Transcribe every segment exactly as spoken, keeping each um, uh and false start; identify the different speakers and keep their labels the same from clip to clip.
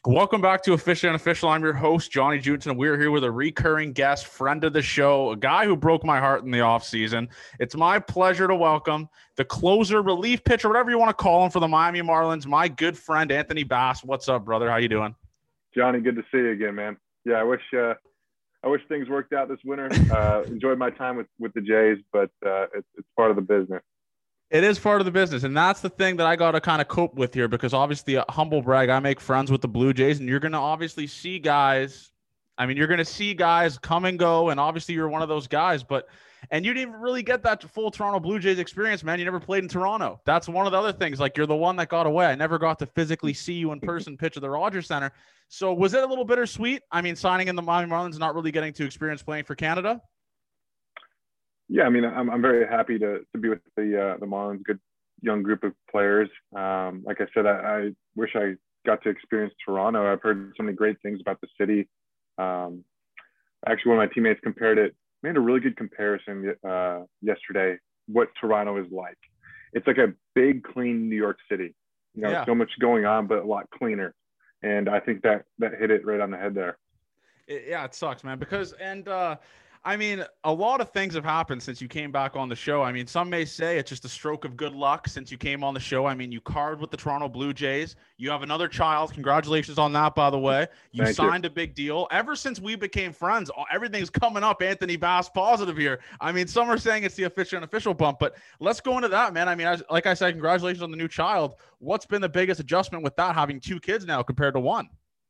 Speaker 1: Welcome back to Official and Unofficial. I'm your host, Johnny Junton. We're here with a recurring guest, friend of the show, a guy who broke my heart in the offseason. It's my pleasure to welcome the closer, relief pitcher, whatever you want to call him for the Miami Marlins, my good friend, Anthony Bass. What's up, brother? How you doing?
Speaker 2: Johnny, good to see you again, man. Yeah, I wish uh, I wish things worked out this winter. Uh, enjoyed my time with, with the Jays, but uh, it's, it's part of the business.
Speaker 1: It is part of the business, and that's the thing that I got to kind of cope with here because obviously, uh, humble brag, I make friends with the Blue Jays, and you're going to obviously see guys. I mean, you're going to see guys come and go, and obviously you're one of those guys, but and you didn't really get that full Toronto Blue Jays experience, man. You never played in Toronto. That's one of the other things. Like, you're the one that got away. I never got to physically see you in person pitch at the Rogers Center. So was it a little bittersweet? I mean, signing in the Miami Marlins, not really getting to experience playing for Canada?
Speaker 2: Yeah, I mean, I'm I'm very happy to to be with the uh, the Marlins, good young group of players. Um, like I said, I, I wish I got to experience Toronto. I've heard so many great things about the city. Um, actually, one of my teammates compared it, made a really good comparison uh, yesterday, what Toronto is like. It's like a big, clean New York City. You know,
Speaker 1: Yeah.
Speaker 2: so much going on, but a lot cleaner. And I think that that hit it right on the head there.
Speaker 1: It, yeah, it sucks, man. Because, and uh, I mean, a lot of things have happened since you came back on the show. I mean, some may say it's just a stroke of good luck since you came on the show. I mean, you carved with the Toronto Blue Jays. You have another child. Congratulations on that, by the way. You
Speaker 2: Thank
Speaker 1: signed
Speaker 2: you.
Speaker 1: a big deal. Ever since we became friends, everything's coming up Anthony Bass positive here. I mean, some are saying it's the official and official bump, but let's go into that, man. I mean, as, like I said, congratulations on the new child. What's been the biggest adjustment with that, having two kids now compared to one?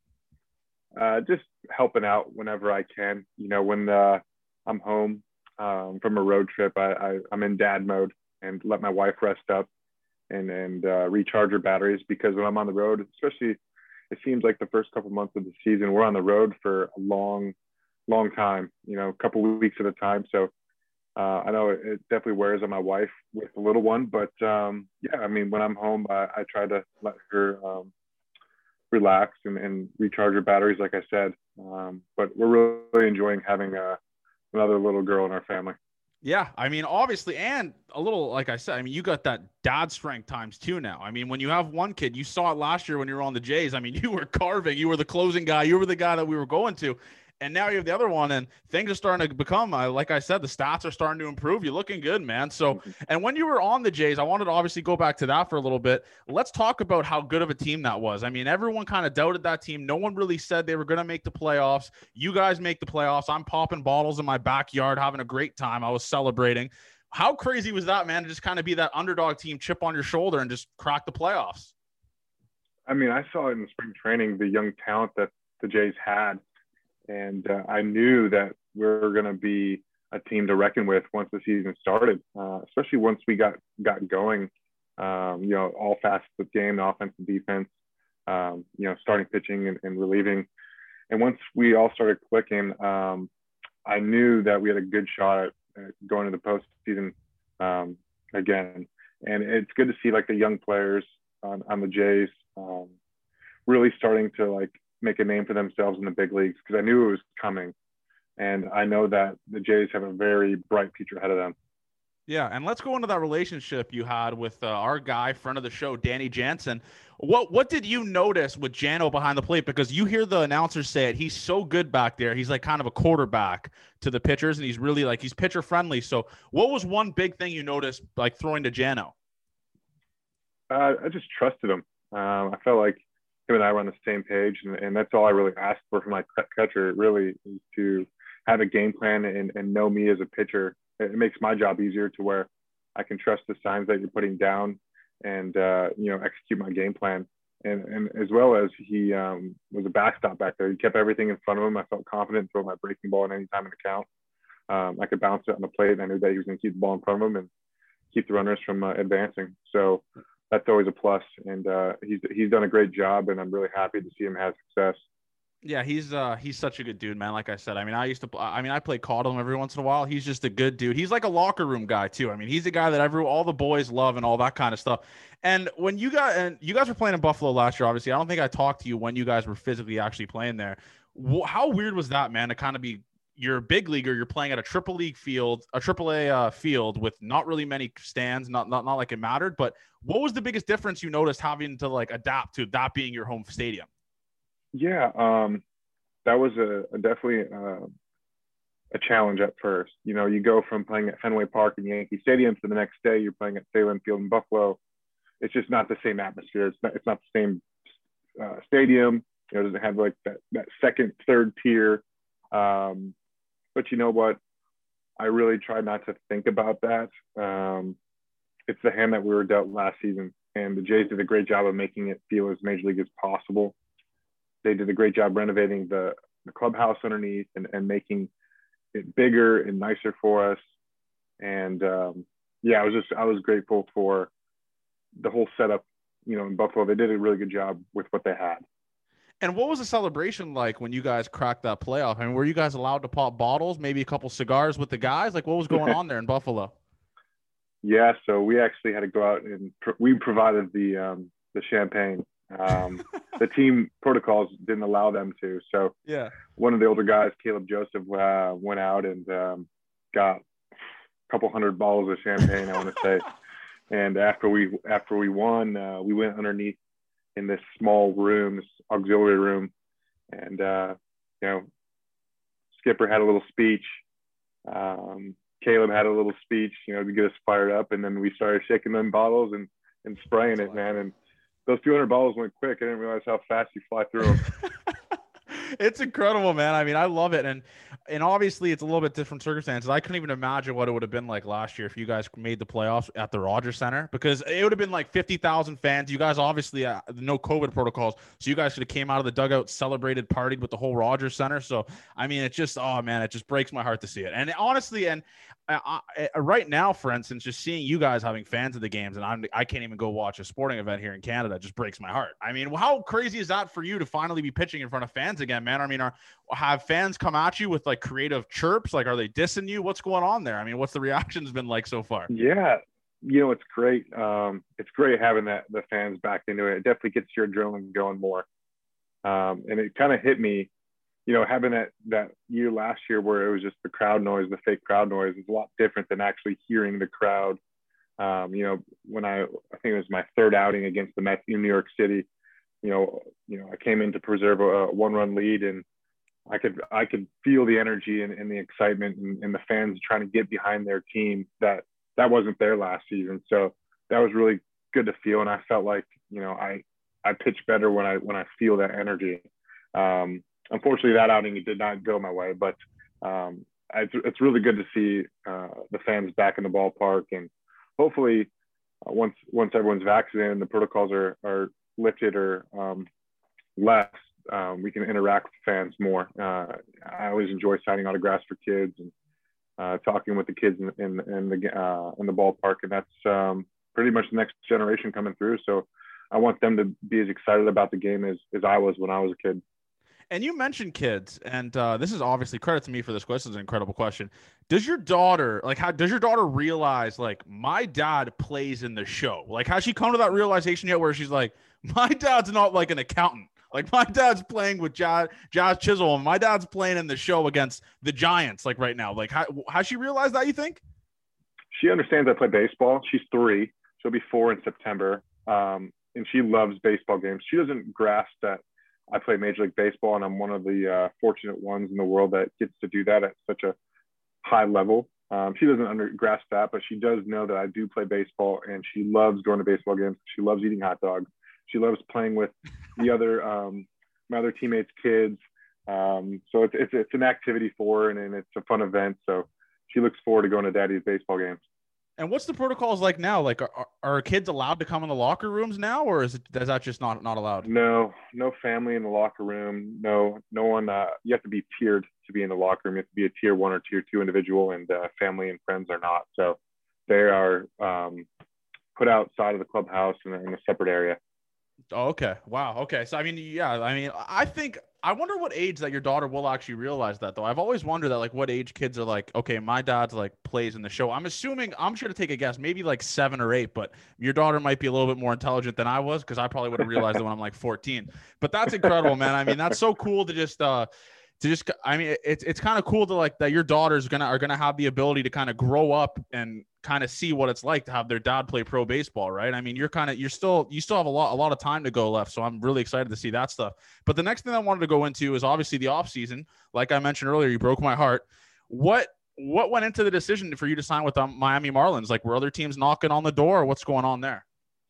Speaker 2: Uh, just helping out whenever I can. You know, when uh, I'm home um, from a road trip, I, I, I'm in dad mode and let my wife rest up and, and uh, recharge her batteries, because when I'm on the road, especially, it seems like the first couple months of the season, we're on the road for a long, long time, you know, a couple of weeks at a time. So uh, I know it, it definitely wears on my wife with the little one, but um, yeah, I mean, when I'm home, I, I try to let her um, relax and, and recharge her batteries, like I said. Um, but we're really enjoying having uh, another little girl in our family.
Speaker 1: Yeah, I mean, obviously, and a little, like I said, I mean, you got that dad strength times two now. I mean, when you have one kid, you saw it last year when you were on the Jays. I mean, you were carving, you were the closing guy, you were the guy that we were going to. And now you have the other one, and things are starting to become, uh, like I said, the stats are starting to improve. You're looking good, man. So, and when you were on the Jays, I wanted to obviously go back to that for a little bit. Let's talk about how good of a team that was. I mean, everyone kind of doubted that team. No one really said they were going to make the playoffs. You guys make the playoffs. I'm popping bottles in my backyard, having a great time. I was celebrating. How crazy was that, man, to just kind of be that underdog team, chip on your shoulder, and just crack the playoffs?
Speaker 2: I mean, I saw in spring training the young talent that the Jays had. And uh, I knew that we were going to be a team to reckon with once the season started, uh, especially once we got got going. Um, you know, all facets of the game, the offense and defense. Um, you know, starting pitching and, and relieving. And once we all started clicking, um, I knew that we had a good shot at, at going to the postseason um, again. And it's good to see like the young players on, on the Jays um, really starting to like make a name for themselves in the big leagues, because I knew it was coming. And I know that the Jays have a very bright future ahead of them.
Speaker 1: Yeah, and let's go into that relationship you had with uh, our guy, friend of the show, Danny Jansen. What what did you notice with Jano behind the plate? Because you hear the announcers say it. He's so good back there. He's like kind of a quarterback to the pitchers, and he's really like he's pitcher friendly. So what was one big thing you noticed like throwing to Jano?
Speaker 2: Uh, I just trusted him. Um, I felt like him and I were on the same page, and, and that's all I really asked for from my catcher, really, is to have a game plan and, and know me as a pitcher. It makes my job easier to where I can trust the signs that you're putting down and, uh, you know, execute my game plan. And, and as well as he um, was a backstop back there. He kept everything in front of him. I felt confident throwing my breaking ball at any time in the count. Um, I could bounce it on the plate, and I knew that he was going to keep the ball in front of him and keep the runners from uh, advancing. So that's always a plus. And uh, he's, he's done a great job, and I'm really happy to see him have success.
Speaker 1: Yeah, he's uh he's such a good dude, man. Like I said, I mean, I used to, I mean, I play COD him every once in a while. He's just a good dude. He's like a locker room guy too. I mean, he's a guy that every all the boys love and all that kind of stuff. And when you got and you guys were playing in Buffalo last year, obviously, I don't think I talked to you when you guys were physically actually playing there. How weird was that, man? To kind of be you're a big leaguer, you're playing at a triple league field, a triple A uh, field with not really many stands, not not not like it mattered. But what was the biggest difference you noticed having to like adapt to that being your home stadium?
Speaker 2: Yeah, um, that was a, a definitely uh, a challenge at first. You know, you go from playing at Fenway Park in Yankee Stadium to the next day you're playing at Salem Field in Buffalo. It's just not the same atmosphere. It's not. It's not the same uh, stadium. You know, it doesn't have like that that second, third tier. Um, but you know what? I really tried not to think about that. Um, it's the hand that we were dealt last season, and the Jays did a great job of making it feel as major league as possible. They did a great job renovating the, the clubhouse underneath and, and making it bigger and nicer for us. And um, yeah, I was just I was grateful for the whole setup. You know, in Buffalo, they did a really good job with what they had.
Speaker 1: And what was the celebration like when you guys cracked that playoff? I mean, were you guys allowed to pop bottles, maybe a couple cigars with the guys? Like, what was going on there in Buffalo?
Speaker 2: Yeah, so we actually had to go out and pr- we provided the um, the champagne. Um, the team protocols didn't allow them to. So
Speaker 1: yeah,
Speaker 2: one of the older guys, Caleb Joseph, uh, went out and um, got a couple hundred bottles of champagne, I want to say. And after we after we won, uh, we went underneath in this small room, this auxiliary room, and uh, you know, Skipper had a little speech. Um, Caleb had a little speech, you know, to get us fired up, and then we started shaking them bottles and and spraying it, man. And those two hundred bottles went quick. I didn't realize how fast you fly through them.
Speaker 1: It's incredible, man. I mean, I love it. And and obviously it's a little bit different circumstances. I couldn't even imagine what it would have been like last year if you guys made the playoffs at the Rogers Center, because it would have been like fifty thousand fans. You guys obviously uh, no COVID protocols. So you guys could have came out of the dugout, celebrated, partied with the whole Rogers Center. So, I mean, it just, oh man, it just breaks my heart to see it. And honestly, and I, I, right now, for instance, just seeing you guys having fans of the games, and I'm, I can't even go watch a sporting event here in Canada, just breaks my heart. I mean, how crazy is that for you to finally be pitching in front of fans again, man? I mean, are have fans come at you with like creative chirps? Like, are they dissing you? What's going on there? I mean, what's the reactions been like so far?
Speaker 2: Yeah, you know, it's great. Um, it's great having that the fans back into it. It definitely gets your adrenaline going more. Um, and it kind of hit me, you know, having that that year last year where it was just the crowd noise, the fake crowd noise, is a lot different than actually hearing the crowd. Um, you know, when I I think it was my third outing against the Mets in New York City, you know, you know, I came in to preserve a, a one-run lead, and I could I could feel the energy and, and the excitement and, and the fans trying to get behind their team that that wasn't there last season. So that was really good to feel, and I felt like, you know, I I pitch better when I when I feel that energy. Um, unfortunately, that outing it did not go my way, but um, it's, it's really good to see uh, the fans back in the ballpark, and hopefully uh, once once everyone's vaccinated and the protocols are are lifted or um, less, um, we can interact with fans more. Uh, I always enjoy signing autographs for kids and uh, talking with the kids in, in, in the uh, in the ballpark, and that's um, pretty much the next generation coming through. So I want them to be as excited about the game as, as I was when I was a kid.
Speaker 1: And you mentioned kids, and uh, this is obviously credit to me for this question. It's an incredible question. Does your daughter, like, how does your daughter realize, like, my dad plays in the show? Like, has she come to that realization yet where she's like, my dad's not like an accountant. Like, my dad's playing with Jazz, Jazz Chisholm. My dad's playing in the show against the Giants, like, right now. Like, how, has she realized that, you think?
Speaker 2: She understands I play baseball. She's three. She'll be four in September. Um, and she loves baseball games. She doesn't grasp that I play Major League Baseball, and I'm one of the uh, fortunate ones in the world that gets to do that at such a high level. Um, she doesn't under, grasp that, but she does know that I do play baseball, and she loves going to baseball games. She loves eating hot dogs. She loves playing with the other um, my other teammates' kids. Um, so it's, it's it's an activity for her, and, and it's a fun event. So she looks forward to going to Daddy's baseball games.
Speaker 1: And what's the protocols like now? Like, are, are kids allowed to come in the locker rooms now, or is it is that just not not allowed?
Speaker 2: No, no family in the locker room. No, no one. Uh, you have to be tiered to be in the locker room. You have to be a tier one or tier two individual, and uh, family and friends are not. So they are um, put outside of the clubhouse in, in a separate area.
Speaker 1: Oh, okay. Wow. Okay. So, I mean, yeah, I mean, I think, I wonder what age that your daughter will actually realize that, though. I've always wondered that, like, what age kids are like, okay, my dad's like plays in the show. I'm assuming, I'm sure to take a guess, maybe like seven or eight, but your daughter might be a little bit more intelligent than I was, because I probably would have realized it when I'm like fourteen. But that's incredible, man. I mean, that's so cool to just, uh, to just, I mean, it's it's kind of cool to like that your daughters gonna are gonna have the ability to kind of grow up and kind of see what it's like to have their dad play pro baseball, right? I mean, you're kind of you're still you still have a lot a lot of time to go left, so I'm really excited to see that stuff. But the next thing I wanted to go into is obviously the off season. Like I mentioned earlier, you broke my heart. What what went into the decision for you to sign with the Miami Marlins? Like, were other teams knocking on the door, or what's going on there?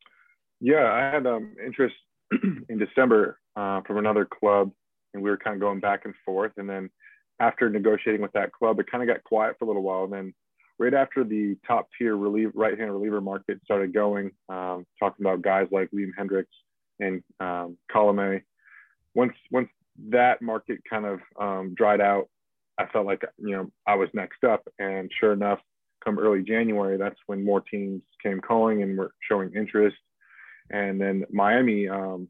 Speaker 2: Yeah, I had um, interest in December uh, from another club, and we were kind of going back and forth. And then after negotiating with that club, it kind of got quiet for a little while. And then right after the top tier relief, right-hand reliever market started going, um, talking about guys like Liam Hendriks and um, Colomé, once once that market kind of um, dried out, I felt like, you know, I was next up. And sure enough, come early January, that's when more teams came calling and were showing interest. And then Miami um,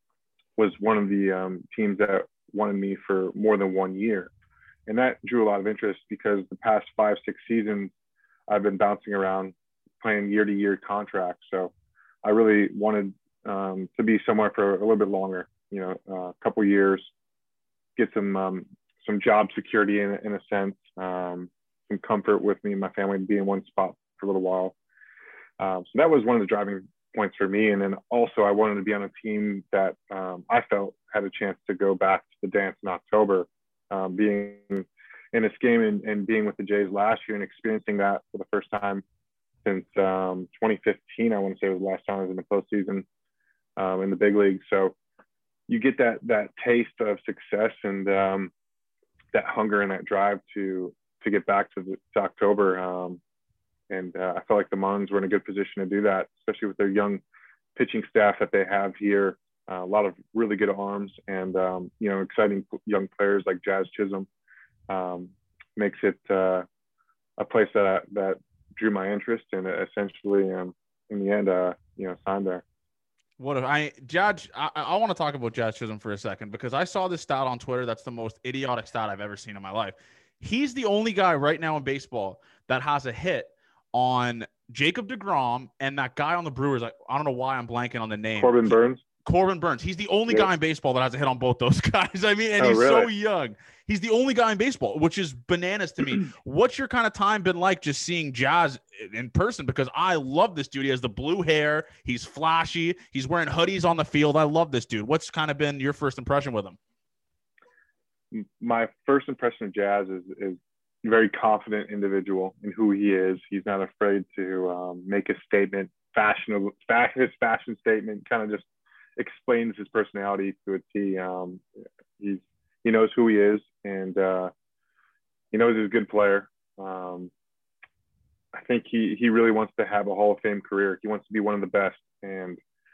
Speaker 2: was one of the um, teams that wanted me for more than one year. And that drew a lot of interest because the past five, six seasons, I've been bouncing around playing year to year contracts. So I really wanted um, to be somewhere for a little bit longer, you know, uh, a couple years, get some um, some job security in, in a sense, um, some comfort with me and my family to be in one spot for a little while. Um, so that was one of the driving points for me. And then also I wanted to be on a team that um, I felt had a chance to go back to the dance in October, um, being in this game and, and being with the Jays last year and experiencing that for the first time since um, twenty fifteen. I want to say was the last time I was in the postseason um, in the big league. So you get that that taste of success and um, that hunger and that drive to to get back to, the, to October. Um, and uh, I felt like the Marlins were in a good position to do that, especially with their young pitching staff that they have here. Uh, a lot of really good arms and, um, you know, exciting young players like Jazz Chisholm. Um, makes it uh, a place that I, that drew my interest and essentially, um, in the end, uh, you know, signed there.
Speaker 1: What if I Judge? I, I want to talk about Jazz Chisholm for a second because I saw this stat on Twitter. That's the most idiotic stat I've ever seen in my life. He's the only guy right now in baseball that has a hit on Jacob deGrom and that guy on the Brewers. I, I don't know why I'm blanking on the name.
Speaker 2: Corbin
Speaker 1: he,
Speaker 2: Burns.
Speaker 1: Corbin Burns. He's the only yep. guy in baseball that has a hit on both those guys. I mean, and
Speaker 2: oh,
Speaker 1: he's
Speaker 2: really?
Speaker 1: so young. He's the only guy in baseball, which is bananas to me. What's your kind of time been like just seeing Jazz in person? Because I love this dude. He has the blue hair. He's flashy. He's wearing hoodies on the field. I love this dude. What's kind of been your first impression with him?
Speaker 2: My first impression of Jazz is, is a very confident individual in who he is. He's not afraid to um, make a statement, fashionable, his fashion statement kind of just explains his personality to a T. Um, he's, he knows who he is, and uh, he knows he's a good player. Um, I think he, he really wants to have a Hall of Fame career. He wants to be one of the best. And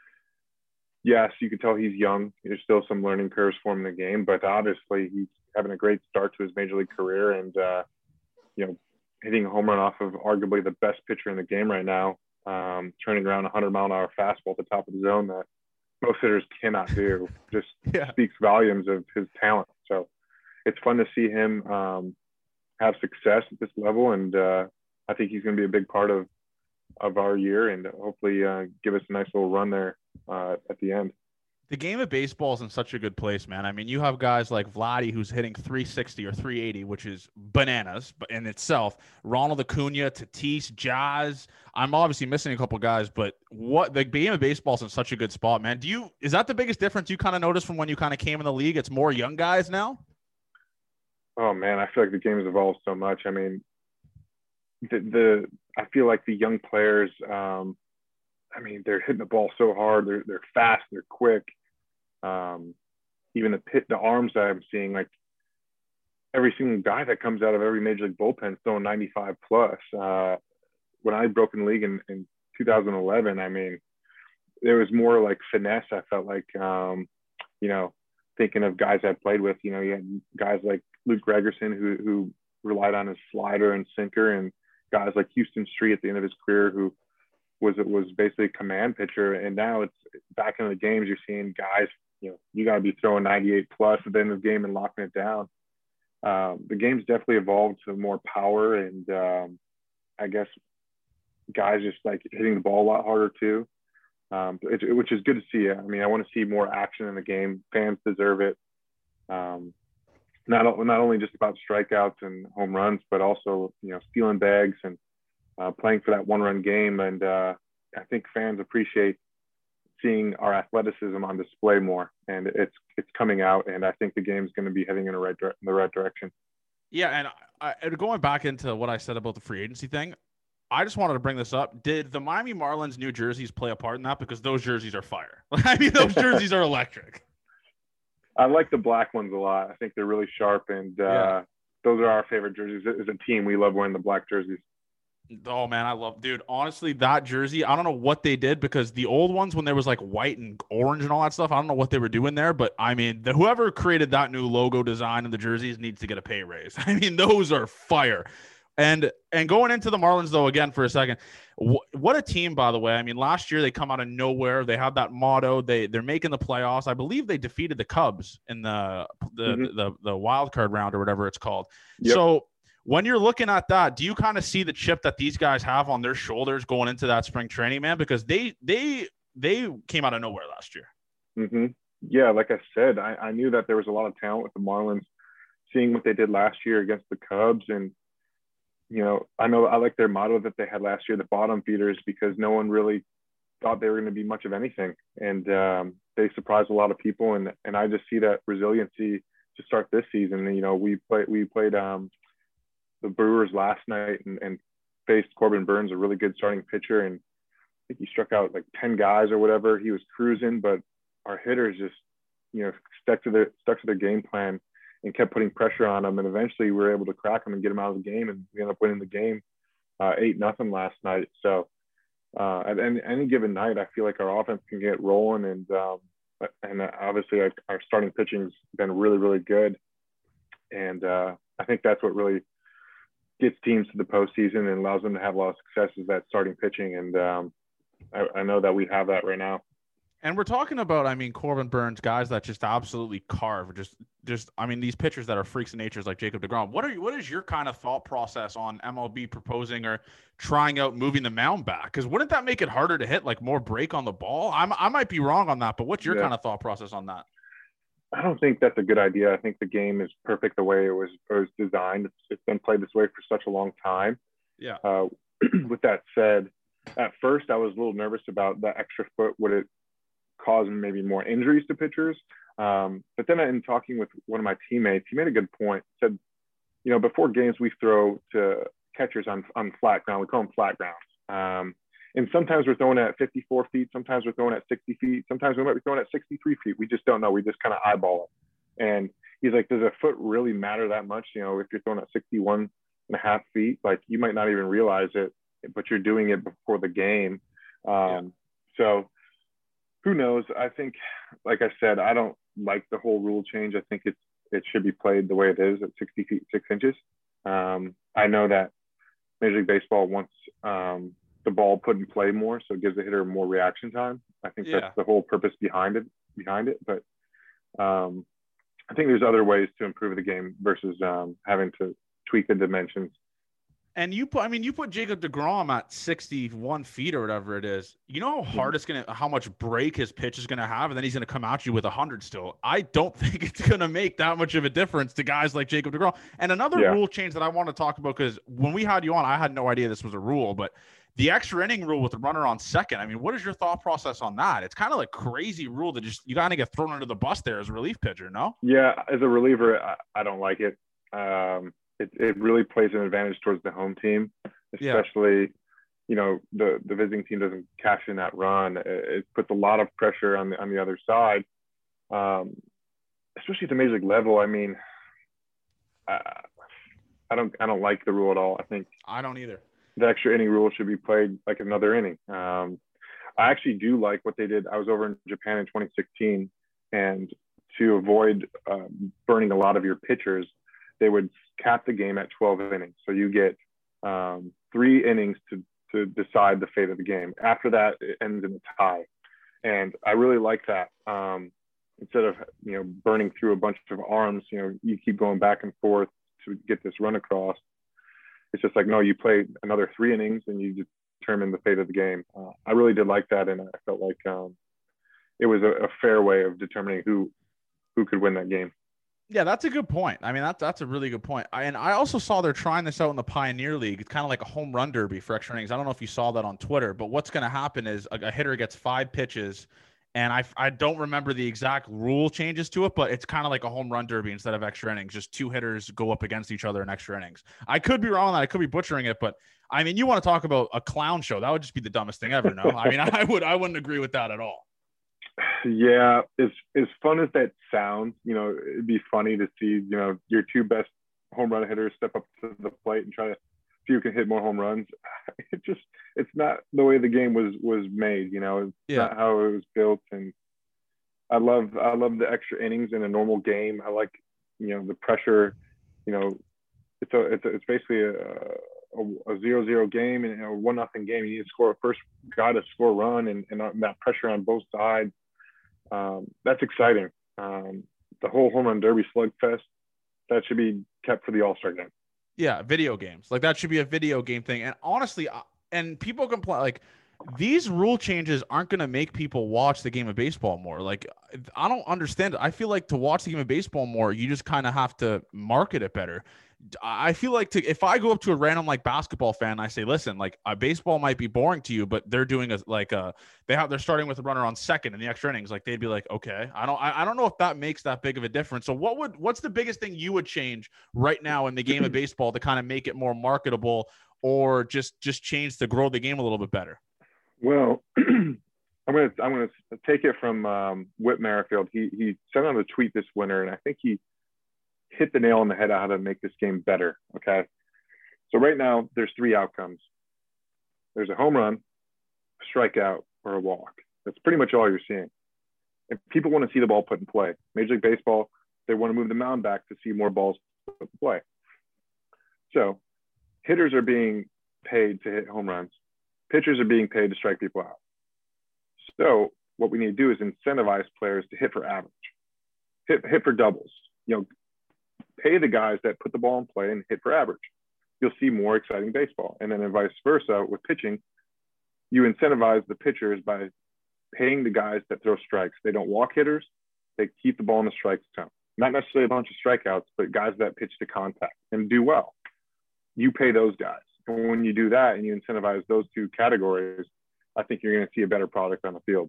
Speaker 2: yes, you can tell he's young. There's still some learning curves for him in the game, but obviously he's having a great start to his major league career and, uh, you know, hitting a home run off of arguably the best pitcher in the game right now, um, turning around a hundred mile an hour fastball at the top of the zone that most hitters cannot do. Just yeah. speaks volumes of his talent. So it's fun to see him um, have success at this level. And uh, I think he's going to be a big part of, of our year and hopefully uh, give us a nice little run there uh, at the end.
Speaker 1: The game of baseball is in such a good place, man. I mean, you have guys like Vladdy who's hitting three sixty or three eighty, which is bananas in itself. Ronald Acuna, Tatis, Jazz. I'm obviously missing a couple guys, but what the game of baseball is in such a good spot, man. Do you is that the biggest difference you kind of noticed from when you kind of came in the league? It's more young guys now.
Speaker 2: Oh man, I feel like the game has evolved so much. I mean, the the I feel like the young players. Um, I mean, they're hitting the ball so hard. They're they're fast. They're quick. Um, even the pit, the arms that I'm seeing, like every single guy that comes out of every major league bullpen throwing ninety-five plus. Uh, when I broke in the league in, in two thousand eleven, I mean, there was more like finesse. I felt like, um, you know, thinking of guys I played with. You know, you had guys like Luke Gregerson who who relied on his slider and sinker, and guys like Houston Street at the end of his career who was it was basically a command pitcher. And now it's back in the games, you're seeing guys, you know, you got to be throwing ninety-eight plus at the end of the game and locking it down. Um, the game's definitely evolved to more power and um, I guess guys just like hitting the ball a lot harder too, um, it, which is good to see. I mean, I want to see more action in the game. Fans deserve it. Um, not not only just about strikeouts and home runs, but also, you know, stealing bags and uh, playing for that one run game. And uh, I think fans appreciate seeing our athleticism on display more, and it's it's coming out. And I think the game's going to be heading in the right in the right direction.
Speaker 1: Yeah, and I, and going back into what I said about the free agency thing, I just wanted to bring this up. Did the Miami Marlins new jerseys play a part in that? Because those jerseys are fire. I mean, those jerseys are electric.
Speaker 2: I like the black ones a lot. I think they're really sharp, and uh, yeah. those are our favorite jerseys. As a team, we love wearing the black jerseys.
Speaker 1: Oh, man, I love – dude, honestly, that jersey, I don't know what they did, because the old ones, when there was, like, white and orange and all that stuff, I don't know what they were doing there. But, I mean, the, whoever created that new logo design and the jerseys needs to get a pay raise. I mean, those are fire. And and going into the Marlins, though, again, for a second, wh- what a team, by the way. I mean, last year they come out of nowhere. They have that motto. They, they're making the playoffs. I believe they defeated the Cubs in the the, mm-hmm. the, the, the wild card round or whatever it's called. Yep. So when you're looking at that, do you kind of see the chip that these guys have on their shoulders going into that spring training, man? Because they they they came out of nowhere last year.
Speaker 2: Mm-hmm. Yeah, like I said, I, I knew that there was a lot of talent with the Marlins, seeing what they did last year against the Cubs. And you know, I know I like their motto that they had last year, the bottom feeders, because no one really thought they were going to be much of anything. And um, they surprised a lot of people. And, and I just see that resiliency to start this season. And, you know, we played, we played um, the Brewers last night and, and faced Corbin Burns, a really good starting pitcher. And I think he struck out like ten guys or whatever. He was cruising, but our hitters just, you know, stuck to their, stuck to their game plan and kept putting pressure on them. And eventually we were able to crack them and get them out of the game. And we ended up winning the game uh, eight nothing last night. So uh, at any, any given night, I feel like our offense can get rolling. And um, and obviously our, our starting pitching's been really, really good. And uh, I think that's what really gets teams to the postseason and allows them to have a lot of success, is that starting pitching. And um, I, I know that we have that right now.
Speaker 1: And we're talking about, I mean, Corbin Burns, guys that just absolutely carve, just, just, I mean, these pitchers that are freaks of nature like Jacob deGrom. What are you, what is your kind of thought process on M L B proposing or trying out moving the mound back? Because wouldn't that make it harder to hit, like more break on the ball? I'm, I might be wrong on that, but what's your yeah. kind of thought process on that?
Speaker 2: I don't think that's a good idea. I think the game is perfect the way it was, it was designed. It's, it's been played this way for such a long time.
Speaker 1: Yeah.
Speaker 2: Uh, with that said, at first I was a little nervous about that extra foot. Would it cause maybe more injuries to pitchers? Um, but then in talking with one of my teammates, he made a good point. He said, you know, before games we throw to catchers on, on flat ground. We call them flat grounds. Um, and sometimes we're throwing at fifty-four feet. Sometimes we're throwing at sixty feet. Sometimes we might be throwing at sixty-three feet. We just don't know. We just kind of eyeball it. And he's like, does a foot really matter that much? You know, if you're throwing at sixty-one and a half feet, like you might not even realize it, but you're doing it before the game. Um, yeah. So who knows? I think, like I said, I don't like the whole rule change. I think it's, it should be played the way it is at sixty feet, six inches. Um, I know that Major League Baseball wants um, the ball put in play more, so it gives the hitter more reaction time. I think yeah. that's the whole purpose behind it, behind it. But um, I think there's other ways to improve the game versus um, having to tweak the dimensions.
Speaker 1: And you put, I mean, you put Jacob deGrom at sixty-one feet or whatever it is. You know how hard it's going to, how much break his pitch is going to have, and then he's going to come at you with a hundred still. I don't think it's going to make that much of a difference to guys like Jacob deGrom. And another yeah. rule change that I want to talk about, because when we had you on, I had no idea this was a rule, but the extra inning rule with the runner on second. I mean, what is your thought process on that? It's kind of like crazy rule that just, you got to get thrown under the bus there as a relief pitcher, no?
Speaker 2: Yeah. As a reliever, I, I don't like it. Um, It, it really plays an advantage towards the home team, especially, yeah. you know, the, the visiting team doesn't cash in that run. It, it puts a lot of pressure on the, on the other side, um, especially at the major league level. I mean, I, I don't I don't like the rule at all. I think
Speaker 1: I don't either.
Speaker 2: The extra inning rule should be played like another inning. Um, I actually do like what they did. I was over in Japan in twenty sixteen, and to avoid uh, burning a lot of your pitchers, they would cap the game at twelve innings. So you get um, three innings to, to decide the fate of the game. After that, it ends in a tie. And I really like that. Um, instead of, you know, burning through a bunch of arms, you know, you keep going back and forth to get this run across. It's just like, no, you play another three innings and you determine the fate of the game. Uh, I really did like that. And I felt like um, it was a, a fair way of determining who, who could win that game.
Speaker 1: Yeah, that's a good point. I mean, that's that's a really good point. I, and I also saw they're trying this out in the Pioneer League. It's kind of like a home run derby for extra innings. I don't know if you saw that on Twitter, but what's going to happen is a, a hitter gets five pitches, and I I don't remember the exact rule changes to it, but it's kind of like a home run derby instead of extra innings. Just two hitters go up against each other in extra innings. I could be wrong on that. I could be butchering it, but I mean, you want to talk about a clown show? That would just be the dumbest thing ever. No, I mean, I would I wouldn't agree with that at all.
Speaker 2: Yeah, as as fun as that sounds, you know, it'd be funny to see, you know, your two best home run hitters step up to the plate and try to see who can hit more home runs. It just, it's not the way the game was was made. You know, it's
Speaker 1: Yeah.
Speaker 2: not how it was built. And I love I love the extra innings in a normal game. I like, you know, the pressure. You know, it's a it's a, it's basically a, a, a zero zero game and a one nothing game. You need to score a first guy to score a run, and, and that pressure on both sides. Um, that's exciting. Um, the whole home run derby slugfest, that should be kept for the All-Star game.
Speaker 1: Yeah, video games. Like that should be a video game thing. And honestly, uh, and people complain like these rule changes aren't going to make people watch the game of baseball more. Like I don't understand it. I feel like to watch the game of baseball more, you just kind of have to market it better. I feel like to, if I go up to a random like basketball fan, I say, listen, like uh, baseball might be boring to you, but they're doing a like a they have they're starting with a runner on second in the extra innings. Like they'd be like, okay, I don't I, I don't know if that makes that big of a difference. So what would what's the biggest thing you would change right now in the game of baseball to kind of make it more marketable, or just just change to grow the game a little bit better?
Speaker 2: Well, I'm gonna I'm gonna take it from um, Whit Merrifield. He he sent out a tweet this winter, and I think he hit the nail on the head on how to make this game better. Okay, so right now there's three outcomes. There's a home run, a strikeout, or a walk. That's pretty much all you're seeing. If people want to see the ball put in play, Major League Baseball, they want to move the mound back to see more balls put in play. So hitters are being paid to hit home runs. Pitchers are being paid to strike people out. So what we need to do is incentivize players to hit for average, hit, hit for doubles. You know, pay the guys that put the ball in play and hit for average. You'll see more exciting baseball. And then vice versa with pitching, you incentivize the pitchers by paying the guys that throw strikes. They don't walk hitters. They keep the ball in the strike zone. Not necessarily a bunch of strikeouts, but guys that pitch to contact and do well. You pay those guys. And when you do that and you incentivize those two categories, I think you're going to see a better product on the field.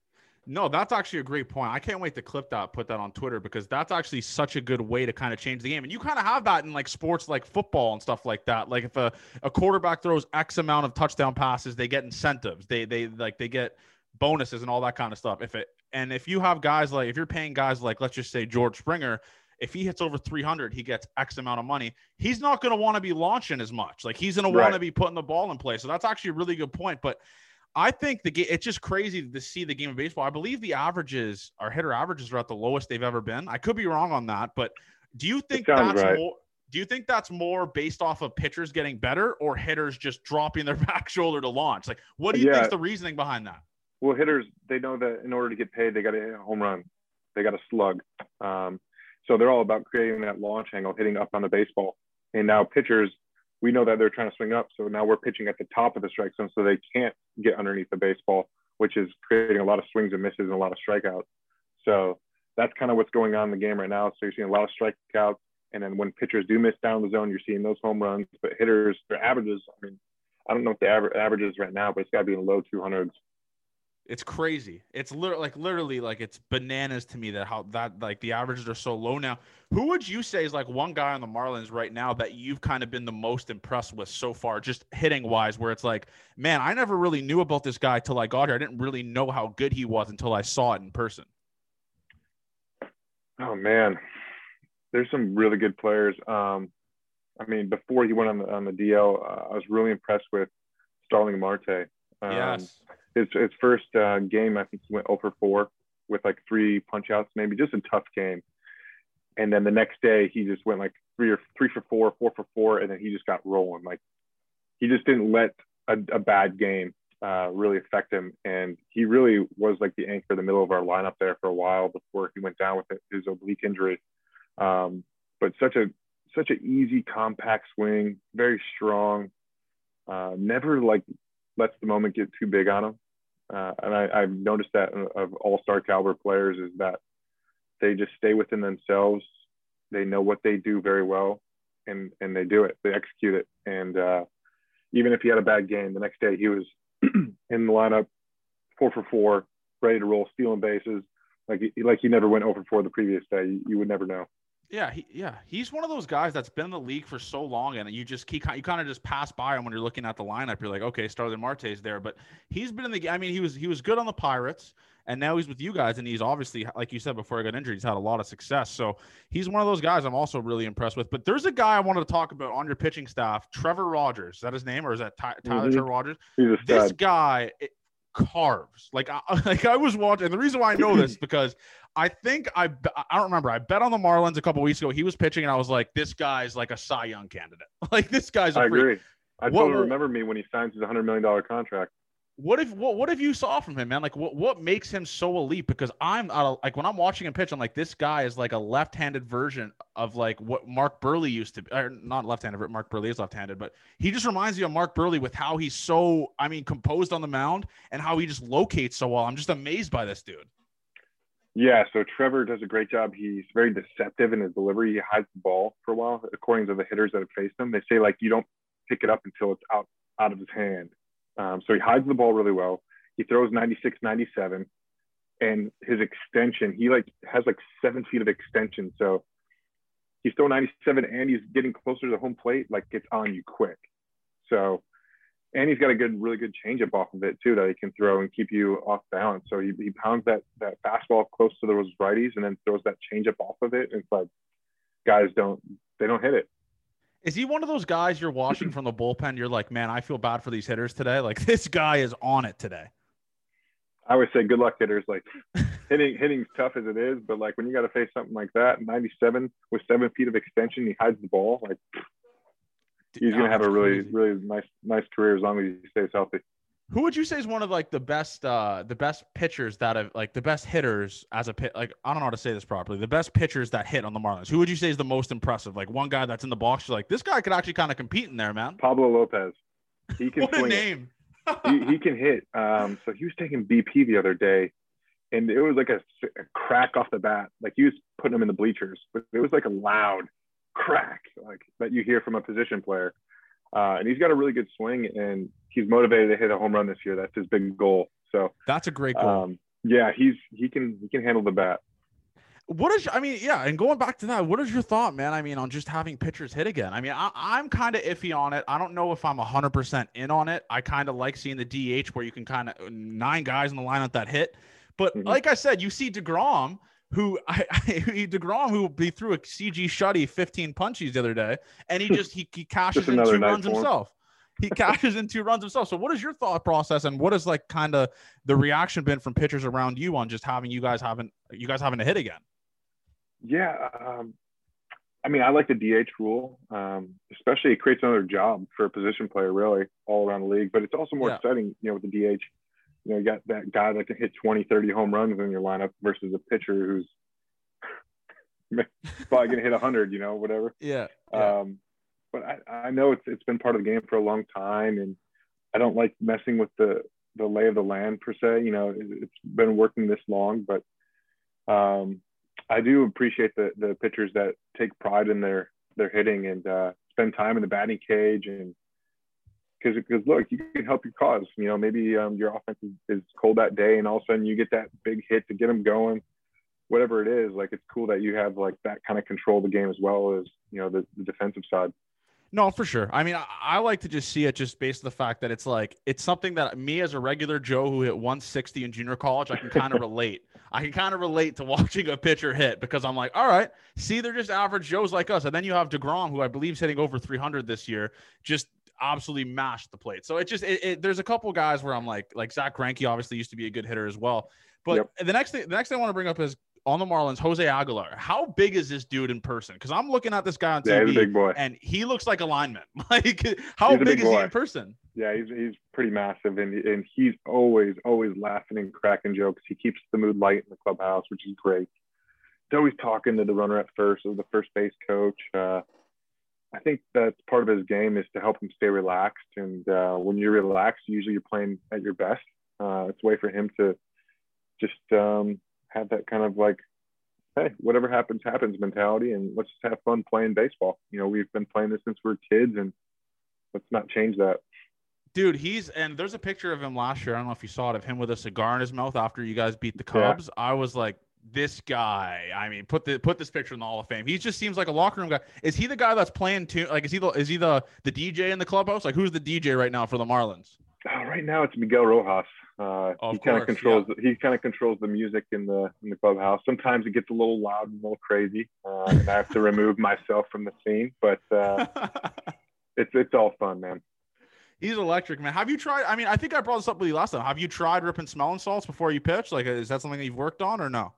Speaker 1: No, that's actually a great point. I can't wait to clip that, put that on Twitter, because that's actually such a good way to kind of change the game. And you kind of have that in like sports like football and stuff like that. Like if a, a quarterback throws X amount of touchdown passes, they get incentives. They they like they get bonuses and all that kind of stuff. If it and if you have guys like if you're paying guys like, let's just say George Springer, if he hits over three hundred, he gets X amount of money. He's not going to want to be launching as much. Like he's going to want
Speaker 2: Right.
Speaker 1: to be putting the ball in play. So that's actually a really good point. But I think the game, it's just crazy to see the game of baseball. I believe the averages, our hitter averages are at the lowest they've ever been. I could be wrong on that, but do you think
Speaker 2: sounds
Speaker 1: that's
Speaker 2: right.
Speaker 1: more, do you think that's more based off of pitchers getting better or hitters just dropping their back shoulder to launch? Like, what do you
Speaker 2: Yeah.
Speaker 1: think is the reasoning behind that?
Speaker 2: Well, hitters, they know that in order to get paid, they got to hit a home run. They got to slug. Um, so they're all about creating that launch angle, hitting up on the baseball. And now pitchers, we know that they're trying to swing up. So now we're pitching at the top of the strike zone so they can't get underneath the baseball, which is creating a lot of swings and misses and a lot of strikeouts. So that's kind of what's going on in the game right now. So you're seeing a lot of strikeouts. And then when pitchers do miss down the zone, you're seeing those home runs. But hitters, their averages, I mean, I don't know what the aver- average is right now, but it's got to be in the low two hundreds.
Speaker 1: It's crazy. It's literally like literally like it's bananas to me that how that like the averages are so low now. Who would you say is like one guy on the Marlins right now that you've kind of been the most impressed with so far, just hitting wise, where it's like, man, I never really knew about this guy till I got here. I didn't really know how good he was until I saw it in person.
Speaker 2: Oh man, there's some really good players. Um, I mean, before he went on the on the D L, uh, I was really impressed with Starling Marte. Um,
Speaker 1: Yes.
Speaker 2: His his first uh, game, I think he went zero for four with like three punch outs, maybe just a tough game. And then the next day, he just went like three or three for four, four for four, and then he just got rolling. Like he just didn't let a, a bad game uh, really affect him, and he really was like the anchor in the middle of our lineup there for a while before he went down with his oblique injury. Um, but such a such an easy, compact swing, very strong. Uh, never like lets the moment get too big on him. Uh, and I, I've noticed that of all-star caliber players is that they just stay within themselves. they know what they do very well, and and they do it. They execute it. And uh, even if he had a bad game, the next day he was in the lineup, four for four, ready to roll, stealing bases. Like he, like he never went over four the previous day. You, you would never know.
Speaker 1: Yeah, he, yeah, he's one of those guys that's been in the league for so long, and you just keep, you kind of just pass by him when you're looking at the lineup. You're like, okay, Starling Marte's there, but he's been in the. I mean, he was he was good on the Pirates, and now he's with you guys, and he's obviously, like you said before he got injured, he's had a lot of success. So he's one of those guys I'm also really impressed with. But there's a guy I wanted to talk about on your pitching staff, Trevor Rogers. Is that his name, or is that Ty, Tyler
Speaker 2: Mm-hmm.
Speaker 1: Trevor Rogers?
Speaker 2: He's a
Speaker 1: This
Speaker 2: stud.
Speaker 1: guy. It, carves like I, like I was watching, and the reason why I know this because I think I I don't remember I bet on the Marlins a couple weeks ago. He was pitching, and I was like, this guy's like a Cy Young candidate. Like this guy's a
Speaker 2: I
Speaker 1: freak.
Speaker 2: agree. I
Speaker 1: What-
Speaker 2: totally
Speaker 1: what-
Speaker 2: remember me when he signs his one hundred million dollars contract.
Speaker 1: What if what what have you saw from him, man? Like what what makes him so elite? Because I'm uh, like when I'm watching him pitch, I'm like, this guy is like a left-handed version of like what Mark Burley used to be, or not left-handed. Mark Burley is left-handed, but he just reminds me of Mark Burley with how he's so, I mean, composed on the mound and how he just locates so well. I'm just amazed by this dude.
Speaker 2: Yeah, so Trevor does a great job. He's very deceptive in his delivery. He hides the ball for a while, according to the hitters that have faced him. They say like you don't pick it up until it's out out of his hand. Um, so he hides the ball really well. He throws ninety-six, ninety-seven, and his extension, he like has like seven feet of extension. So he's throwing ninety-seven and he's getting closer to the home plate, like it's on you quick. So, and he's got a good, really good changeup off of it too that he can throw and keep you off balance. So he, he pounds that that fastball close to those righties and then throws that changeup off of it. And it's like guys don't they don't hit it.
Speaker 1: Is he one of those guys you're watching from the bullpen? You're like, man, I feel bad for these hitters today. Like this guy is on it today.
Speaker 2: I always say good luck hitters. Like hitting hitting's tough as it is, but like when you got to face something like that, ninety-seven with seven feet of extension, he hides the ball. Like he's
Speaker 1: Yeah,
Speaker 2: gonna have
Speaker 1: that's
Speaker 2: a really
Speaker 1: crazy.
Speaker 2: really nice nice career as long as he stays healthy.
Speaker 1: Who would you say is one of like the best, uh, the best pitchers that have like the best hitters as a pit? Like I don't know how to say this properly. The best pitchers that hit on the Marlins. Who would you say is the most impressive? Like one guy that's in the box. You're like, this guy could actually kind of compete in there, man.
Speaker 2: Pablo Lopez, he can
Speaker 1: What a
Speaker 2: swing it.
Speaker 1: name.
Speaker 2: he, he can hit. Um, so he was taking B P the other day, and it was like a, a crack off the bat. Like he was putting him in the bleachers, but it was like a loud crack, like that you hear from a position player. Uh, and he's got a really good swing, and he's motivated to hit a home run this year. That's his big goal. So
Speaker 1: That's a great goal.
Speaker 2: um, yeah, he's he can he can handle the bat.
Speaker 1: What is, I mean, yeah, and going back to that, what is your thought, man? I mean, on just having pitchers hit again. I mean, I, I'm kind of iffy on it. I don't know if I'm one hundred percent in on it. I kind of like seeing the D H where you can kind of nine guys in the lineup that hit. But
Speaker 2: Mhm.
Speaker 1: like I said, you see DeGrom, who I, I DeGrom, who he threw a C G Shuddy fifteen punchies the other day, and he just he, he cashes
Speaker 2: Just
Speaker 1: in
Speaker 2: another
Speaker 1: two
Speaker 2: night
Speaker 1: runs
Speaker 2: for him.
Speaker 1: himself. He cashes in two runs himself. So what is your thought process, and what is like kind of the reaction been from pitchers around you on just having you guys having you guys having to hit again?
Speaker 2: Yeah, um, I mean, I like the D H rule, um, especially it creates another job for a position player, really, all around the league. But it's also more
Speaker 1: Yeah.
Speaker 2: exciting, you know, with the D H. You know, you got that guy that can hit twenty, thirty home runs in your lineup versus a pitcher who's probably going to hit one hundred, you know, whatever.
Speaker 1: Yeah. yeah.
Speaker 2: Um, but I, I know it's it's been part of the game for a long time, and I don't like messing with the the lay of the land per se. You know, it, it's been working this long, but um, I do appreciate the the pitchers that take pride in their their hitting and uh, spend time in the batting cage, and because because look, you can help your cause. You know, maybe um, your offense is, is cold that day, and all of a sudden you get that big hit to get them going. Whatever it is, like it's cool that you have like that kind of control of the game as well as, you know, the, the defensive side.
Speaker 1: No, for sure. I mean, I, I like to just see it just based on the fact that it's like, it's something that me as a regular Joe who hit one sixty in junior college, I can kind of relate. I can kind of relate to watching a pitcher hit because I'm like, all right, see, they're just average Joes like us. And then you have DeGrom, who I believe is hitting over three hundred this year, just absolutely mashed the plate. So it just, it, it, there's a couple guys where I'm like, like Zach Greinke obviously used to be a good hitter as well. But
Speaker 2: Yep.
Speaker 1: the next thing, the next thing I want to bring up is on the Marlins, Jose Aguilar. How big is this dude in person? Because I'm looking at this guy on
Speaker 2: Yeah,
Speaker 1: T V,
Speaker 2: he's a big boy.
Speaker 1: and he looks like a lineman. Like, how
Speaker 2: He's a
Speaker 1: big
Speaker 2: big
Speaker 1: is he
Speaker 2: boy.
Speaker 1: in person?
Speaker 2: Yeah, he's he's pretty massive, and and he's always always laughing and cracking jokes. He keeps the mood light in the clubhouse, which is great. He's always talking to the runner at first or the first base coach. Uh, I think that's part of his game is to help him stay relaxed. And uh, when you're relaxed, usually you're playing at your best. Uh, it's a way for him to just um, have that kind of like hey, whatever happens, happens mentality, and let's just have fun playing baseball. You know, we've been playing this since we were kids, and let's not change that.
Speaker 1: Dude, he's and there's a picture of him last year. I don't know if you saw it, of him with a cigar in his mouth after you guys beat the
Speaker 2: Yeah.
Speaker 1: Cubs. I was like, this guy. I mean, put the put this picture in the Hall of Fame. He just seems like a locker room guy. Is he the guy that's playing tune? Like, is he the is he the the D J in the clubhouse? Like, who's the D J right now for the Marlins?
Speaker 2: Oh, right now it's Miguel Rojas. Uh,
Speaker 1: Oh,
Speaker 2: he
Speaker 1: of
Speaker 2: kind of
Speaker 1: course,
Speaker 2: controls.
Speaker 1: yeah.
Speaker 2: The, he kind of controls the music in the in the clubhouse. Sometimes it gets a little loud and a little crazy, uh, and I have to remove myself from the scene. But uh, it's it's all fun, man.
Speaker 1: He's electric, man. Have you tried? I mean, I think I brought this up with you last time. Have you tried ripping smelling salts before you pitch? Like, is that something that you've worked on or no?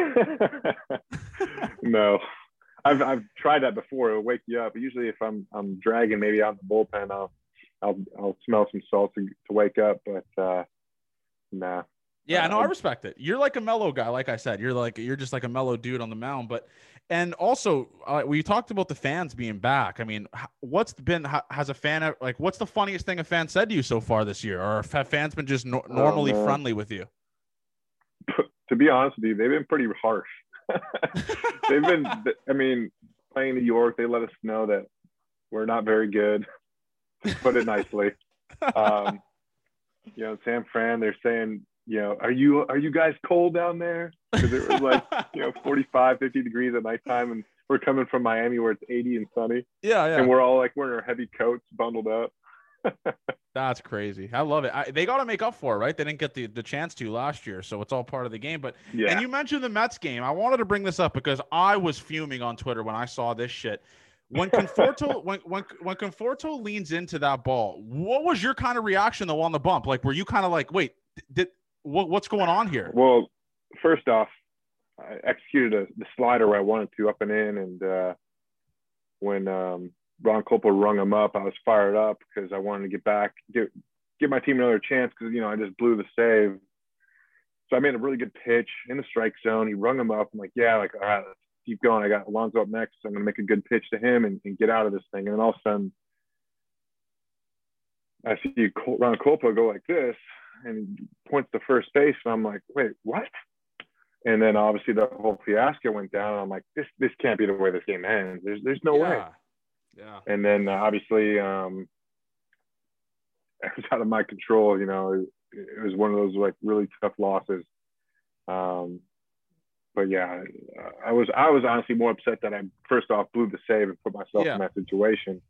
Speaker 2: No, I've I've tried that before. It'll wake you up. Usually, if I'm I'm dragging maybe out in the bullpen, I'll I'll I'll smell some salt to, to wake up. But uh, nah.
Speaker 1: Yeah, no, I
Speaker 2: Uh,
Speaker 1: respect it. You're like a mellow guy, like I said. You're like you're just like a mellow dude on the mound. But and also, uh, we talked about the fans being back. I mean, h- what's been ha- has a fan like what's the funniest thing a fan said to you so far this year, or have fans been just no-
Speaker 2: oh,
Speaker 1: normally
Speaker 2: man.
Speaker 1: friendly with you?
Speaker 2: To be honest with you, they've been pretty harsh. They've been. I mean, playing New York, they let us know that we're not very good. To put it nicely. Um, you know, San Fran, they're saying, you know, are you are you guys cold down there? Because it was like, you know, forty-five, fifty degrees at nighttime, and we're coming from Miami where it's eighty and sunny,
Speaker 1: Yeah, yeah.
Speaker 2: and we're all like wearing our heavy coats, bundled up.
Speaker 1: That's crazy. I love it. I, they got to make up for it, right? They didn't get the, the chance to last year, so it's all part of the game. But
Speaker 2: Yeah.
Speaker 1: and you mentioned the Mets game. I wanted to bring this up because I was fuming on Twitter when I saw this shit. When Conforto when when when Conforto leans into that ball, what was your kind of reaction though on the bump? Like, were you kind of like, wait, did what, what's going on here?
Speaker 2: Well, first off, I executed a, the slider where I wanted to, up and in, and uh, when um, Ron Coppola rung him up, I was fired up because I wanted to get back, give, give my team another chance because, you know, I just blew the save. So I made a really good pitch in the strike zone. He rung him up. I'm like, yeah, like, all right, let's keep going. I got Alonso up next. So I'm going to make a good pitch to him and, and get out of this thing. And then all of a sudden, I see Ron Coppola go like this and points to first base. And I'm like, wait, what? And then obviously the whole fiasco went down. I'm like, this this can't be the way this game ends. There's there's no
Speaker 1: yeah.
Speaker 2: way.
Speaker 1: Yeah.
Speaker 2: And then uh, obviously um, it was out of my control. You know, it, it was one of those like really tough losses. Um, but yeah, I was I was honestly more upset that I first off blew the save and put myself
Speaker 1: Yeah.
Speaker 2: in that situation.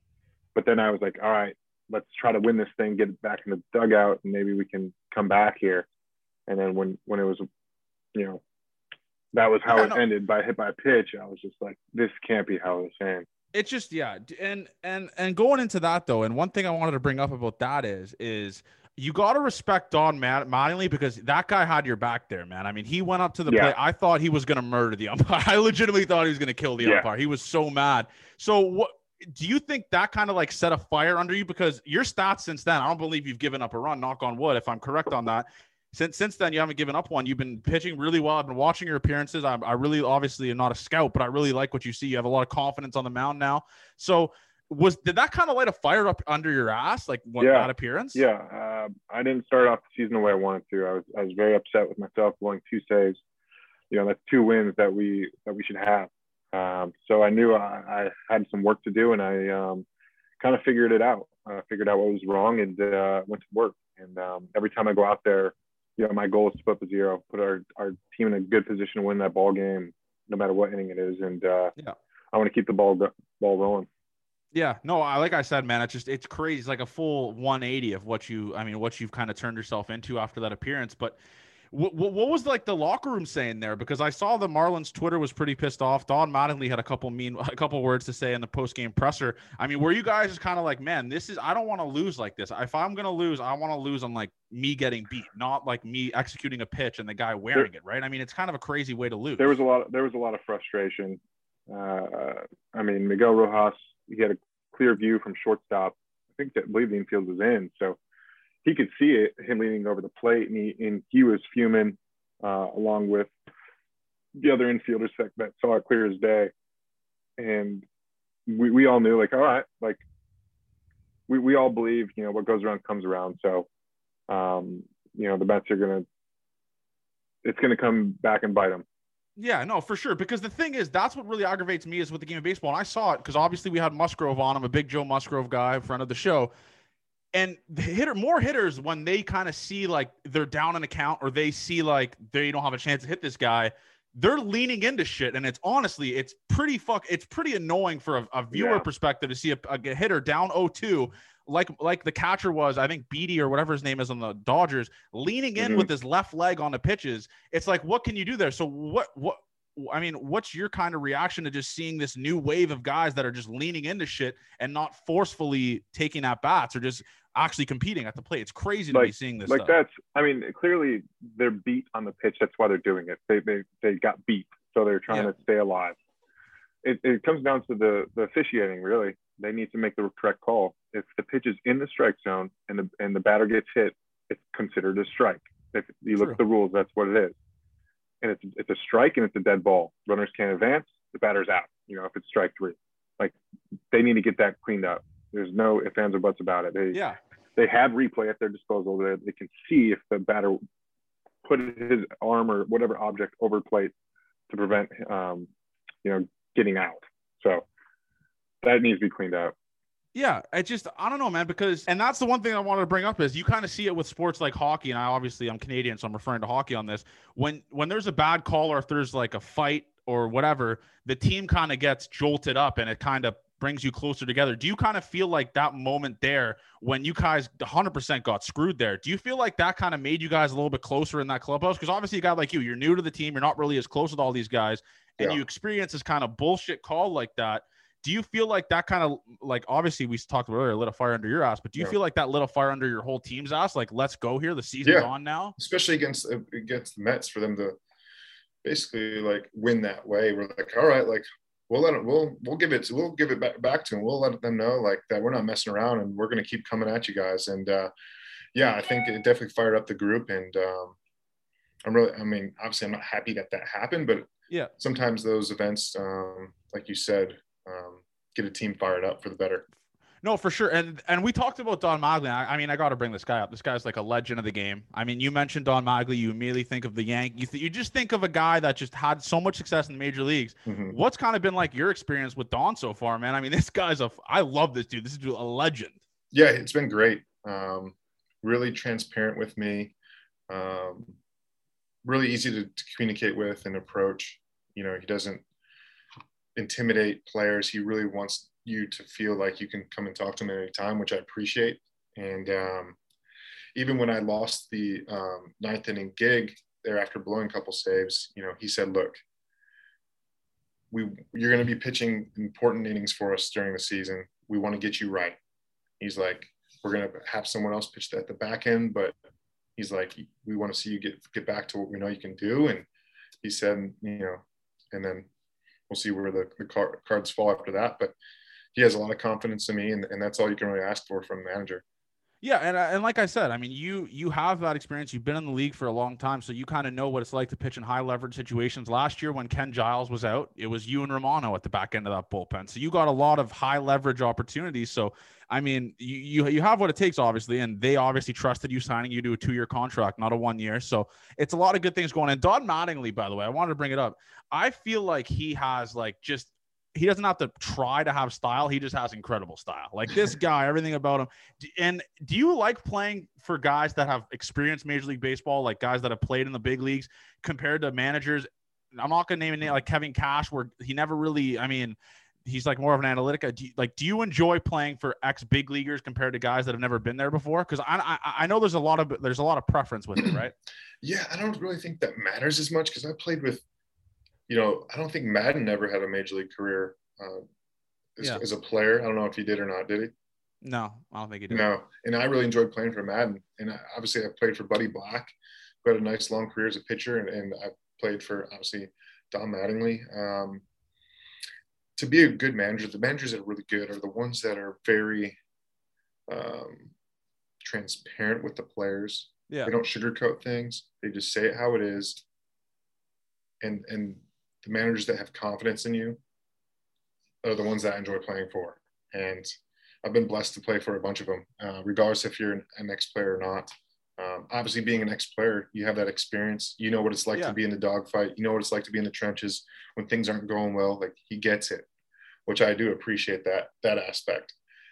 Speaker 2: But then I was like, all right, let's try to win this thing, get it back in the dugout, and maybe we can come back here. And then when when it was, you know, that was how
Speaker 1: Yeah,
Speaker 2: it
Speaker 1: no.
Speaker 2: ended by hit by pitch. I was just like, this can't be how it's ends.
Speaker 1: It's just yeah, and and and going into that though, and one thing I wanted to bring up about that is is you got to respect Don Matt- Mattingly because that guy had your back there, man. I mean, he went up to the
Speaker 2: Yeah.
Speaker 1: plate. I thought he was going to murder the umpire. I legitimately thought he was going to kill the
Speaker 2: Yeah.
Speaker 1: umpire. He was so mad. So what do you think that kind of like set a fire under you? Because your stats since then, I don't believe you've given up a run, knock on wood, if I'm correct on that. Since since then, you haven't given up one. You've been pitching really well. I've been watching your appearances. I, I really, obviously, am not a scout, but I really like what you see. You have a lot of confidence on the mound now. So, was did that kind of light a fire up under your ass, like what,
Speaker 2: Yeah.
Speaker 1: that appearance?
Speaker 2: Yeah, uh, I didn't start off the season the way I wanted to. I was I was very upset with myself blowing two saves. You know, that's two wins that we that we should have. Um, so I knew I, I had some work to do, and I um, kind of figured it out. I figured out what was wrong and uh, went to work. And um, every time I go out there, you know, my goal is to put up a zero, put our, our team in a good position to win that ball game, no matter what inning it is. And uh,
Speaker 1: Yeah.
Speaker 2: I want to keep the ball ball rolling.
Speaker 1: Yeah, no, I like I said, man, it's just it's crazy. It's like a full one eighty of what you, I mean, what you've kind of turned yourself into after that appearance. But what, what was like the locker room saying there? Because I saw the Marlins Twitter was pretty pissed off. Don Mattingly had a couple mean, a couple words to say in the post game presser. I mean, were you guys just kind of like, man, this is I don't want to lose like this. If I'm gonna lose, I want to lose on like me getting beat, not like me executing a pitch and the guy wearing
Speaker 2: There,
Speaker 1: it, right? I mean, it's kind of a crazy way to lose.
Speaker 2: There was a lot. There was a lot of frustration. Uh, I mean, Miguel Rojas, he had a clear view from shortstop. I think that I believe the infield was in, so he could see it, him leaning over the plate, and he and he was fuming, uh, along with the other infielders that, that saw it clear as day. And we, we all knew, like, all right, like we, we all believe, you know, what goes around comes around. So, um, you know, the Mets are gonna, it's gonna come back and bite them.
Speaker 1: Yeah, no, for sure. Because the thing is, that's what really aggravates me is with the game of baseball. And I saw it because obviously we had Musgrove on. I'm a big Joe Musgrove guy, friend of the show. And the hitter, more hitters, when they kind of see like they're down an account or they see like they don't have a chance to hit this guy, they're leaning into shit. And it's honestly, it's pretty fuck, it's pretty annoying for a, a viewer
Speaker 2: Yeah.
Speaker 1: perspective to see a, a hitter down oh two, like like the catcher was, I think Beatty or whatever his name is on the Dodgers, leaning in
Speaker 2: Mhm.
Speaker 1: with his left leg on the pitches. It's like, what can you do there? So what what I mean, what's your kind of reaction to just seeing this new wave of guys that are just leaning into shit and not forcefully taking at bats or just actually competing at the plate? It's crazy to
Speaker 2: like,
Speaker 1: be seeing this
Speaker 2: like
Speaker 1: stuff.
Speaker 2: that's, I mean, clearly they're beat on the pitch. That's why they're doing it. They they, they got beat, so they're trying
Speaker 1: Yeah.
Speaker 2: to stay alive. It, it comes down to the, the officiating, really. They need to make the correct call. If the pitch is in the strike zone and the, and the batter gets hit, it's considered a strike. If you look
Speaker 1: True.
Speaker 2: at the rules, that's what it is. And it's it's a strike and it's a dead ball. Runners can't advance. The batter's out. You know, if it's strike three, like they need to get that cleaned up. There's no ifs, ands, or buts about it. They
Speaker 1: Yeah.
Speaker 2: they have replay at their disposal. They, they can see if the batter put his arm or whatever object over plate to prevent um, you know, getting out. So that needs to be cleaned up.
Speaker 1: Yeah, I just I don't know, man, because and that's the one thing I wanted to bring up is you kind of see it with sports like hockey, and I obviously I'm Canadian, so I'm referring to hockey on this. When when there's a bad call or if there's like a fight or whatever, the team kind of gets jolted up and it kind of brings you closer together. Do you kind of feel like that moment there when you guys one hundred percent got screwed there? Do you feel like that kind of made you guys a little bit closer in that clubhouse? Because obviously a guy like you, you're new to the team, you're not really as close with all these guys, and
Speaker 2: Yeah.
Speaker 1: you experience this kind of bullshit call like that. Do you feel like that kind of like obviously we talked about earlier lit a fire under your ass, but do you
Speaker 2: Yeah.
Speaker 1: feel like that lit a fire under your whole team's ass? Like, let's go here. The season's
Speaker 3: Yeah.
Speaker 1: on now.
Speaker 3: Especially against against the Mets, for them to basically like win that way. We're like, all right, like we'll let it, we'll we'll give it we'll give it back, back to them. We'll let them know like that we're not messing around and we're gonna keep coming at you guys. And uh, yeah, I think it definitely fired up the group. And um, I'm really, I mean, obviously I'm not happy that that happened, but
Speaker 1: Yeah.
Speaker 3: sometimes those events, um, like you said, um, get a team fired up for the better.
Speaker 1: No, for sure. And and we talked about Don Magley. I, I mean, I got to bring this guy up. This guy's like a legend of the game. I mean, you mentioned Don Magley, you immediately think of the Yank. You th- you just think of a guy that just had so much success in the major leagues.
Speaker 3: Mhm.
Speaker 1: What's kind of been like your experience with Don so far, man? I mean, this guy's a. I love this dude. This is a legend.
Speaker 3: Yeah, it's been great. Um, really transparent with me. Um, really easy to, to communicate with and approach. You know, he doesn't intimidate players. He really wants you to feel like you can come and talk to him at any time, which I appreciate. And um, even when I lost the um, ninth inning gig there after blowing a couple saves, you know, he said, look, we you're going to be pitching important innings for us during the season. We want to get you right. He's like, we're going to have someone else pitch at the back end, but he's like, we want to see you get, get back to what we know you can do. And he said, you know, and then we'll see where the, the car, cards fall after that. But he has a lot of confidence in me, and, and that's all you can really ask for from a manager.
Speaker 1: Yeah, and and like I said, I mean, you you have that experience. You've been in the league for a long time, so you kind of know what it's like to pitch in high leverage situations. Last year, when Ken Giles was out, it was you and Romano at the back end of that bullpen. So you got a lot of high leverage opportunities. So I mean, you you, you have what it takes, obviously, and they obviously trusted you, signing you to a two year contract, not a one year. So it's a lot of good things going on. Don Mattingly, by the way, I wanted to bring it up. I feel like he has like just. He doesn't have to try to have style. He just has incredible style. Like this guy, everything about him. And do you like playing for guys that have experienced Major League Baseball, like guys that have played in the big leagues compared to managers? I'm not going to name a name like Kevin Cash, where he never really, I mean, he's like more of an analytic. Do you, like, do you enjoy playing for ex big leaguers compared to guys that have never been there before? Cause I, I, I know there's a lot of, there's a lot of preference with it, right?
Speaker 3: Yeah. I don't really think that matters as much. Cause I played with, you know, I don't think Madden ever had a major league career uh, as,
Speaker 1: Yeah.
Speaker 3: as a player. I don't know if he did or not. Did he?
Speaker 1: No, I don't think he did.
Speaker 3: No. And I really enjoyed playing for Madden. And I, obviously I played for Buddy Black, who had a nice long career as a pitcher. And, and I played for obviously Don Mattingly. Um, to be a good manager, the managers that are really good are the ones that are very um, transparent with the players.
Speaker 1: Yeah.
Speaker 3: They don't sugarcoat things. They just say it how it is. And, and, the managers that have confidence in you are the ones that I enjoy playing for. And I've been blessed to play for a bunch of them, uh, regardless if you're an, an ex-player or not. Um, obviously, being an ex-player, you have that experience. You know what it's like
Speaker 1: Yeah.
Speaker 3: to be in the dogfight. You know what it's like to be in the trenches when things aren't going well. Like, he gets it, which I do appreciate that that aspect.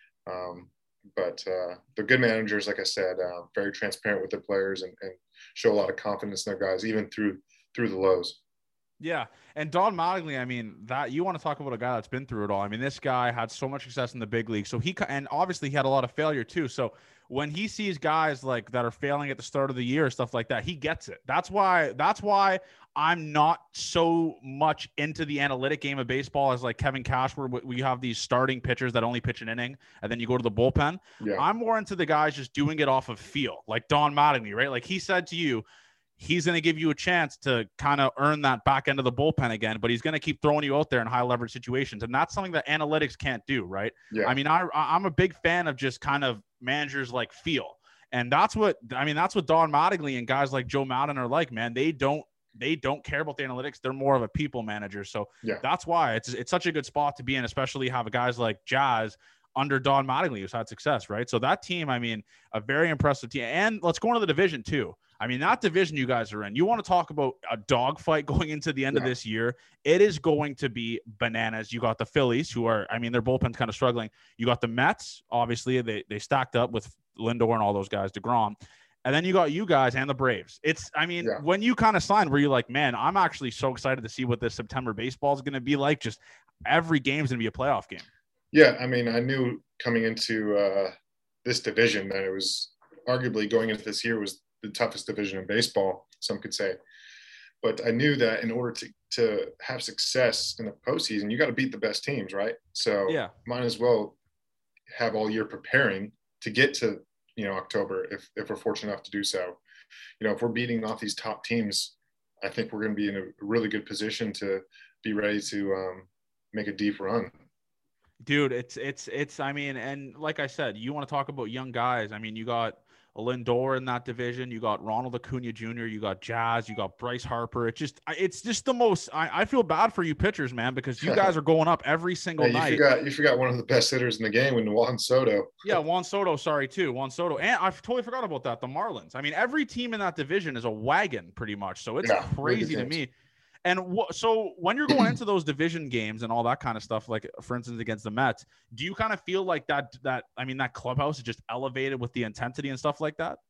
Speaker 3: Um, but uh, they're good managers, like I said, uh, very transparent with their players and, and show a lot of confidence in their guys, even through through the lows.
Speaker 1: Yeah. And Don Mattingly, I mean, that you want to talk about a guy that's been through it all. I mean, this guy had so much success in the big league. So he, and obviously he had a lot of failure too. So when he sees guys like that are failing at the start of the year, stuff like that, he gets it. That's why, that's why I'm not so much into the analytic game of baseball as like Kevin Cash, where we have these starting pitchers that only pitch an inning and then you go to the bullpen.
Speaker 3: Yeah.
Speaker 1: I'm more into the guys just doing it off of feel, like Don Mattingly, right? Like he said to you, he's going to give you a chance to kind of earn that back end of the bullpen again, but he's going to keep throwing you out there in high leverage situations. And that's something that analytics can't do, right?
Speaker 3: Yeah.
Speaker 1: I mean, I, I'm a big fan of just kind of managers like feel. And that's what, I mean, that's what Don Mattingly and guys like Joe Maddon are like, man. They don't, they don't care about the analytics. They're more of a people manager. So
Speaker 3: yeah.
Speaker 1: that's why it's, it's such a good spot to be in, especially have guys like Jazz under Don Mattingly, who's had success, right? So that team, I mean, a very impressive team. And let's go into the division too. I mean, that division you guys are in, you want to talk about a dogfight going into the end
Speaker 3: yeah.
Speaker 1: of this year. It is going to be bananas. You got the Phillies, who are, I mean, their bullpen's kind of struggling. You got the Mets, obviously, they they stacked up with Lindor and all those guys, DeGrom. And then you got you guys and the Braves. It's, I mean,
Speaker 3: yeah.
Speaker 1: when you kind of signed, were you like, man, I'm actually so excited to see what this September baseball is going to be like. Just every game's going to be a playoff game.
Speaker 3: Yeah, I mean, I knew coming into uh, this division that it was arguably going into this year was the toughest division in baseball, some could say. But I knew that in order to, to have success in the postseason, you got to beat the best teams, right? So
Speaker 1: yeah,
Speaker 3: might as well have all year preparing to get to, you know, October if, if we're fortunate enough to do so. You know, if we're beating off these top teams, I think we're going to be in a really good position to be ready to um, make a deep run.
Speaker 1: Dude, it's, it's, it's, I mean, and like I said, you want to talk about young guys. I mean, you got Lindor in that division. You got Ronald Acuna Junior You got Jazz. You got Bryce Harper. It's just, it's just the most. I, I feel bad for you pitchers, man, because you guys are going up every single
Speaker 3: hey, you
Speaker 1: night.
Speaker 3: Forgot, you forgot one of the best hitters in the game, with Juan Soto.
Speaker 1: Yeah, Juan Soto. Sorry, too, Juan Soto, and I totally forgot about that. The Marlins. I mean, every team in that division is a wagon, pretty much. So it's
Speaker 3: yeah,
Speaker 1: crazy to me. And wh- so when you're going into those division games and all that kind of stuff, like for instance against the Mets, do you kind of feel like that? That I mean, that clubhouse is just elevated with the intensity and stuff like that?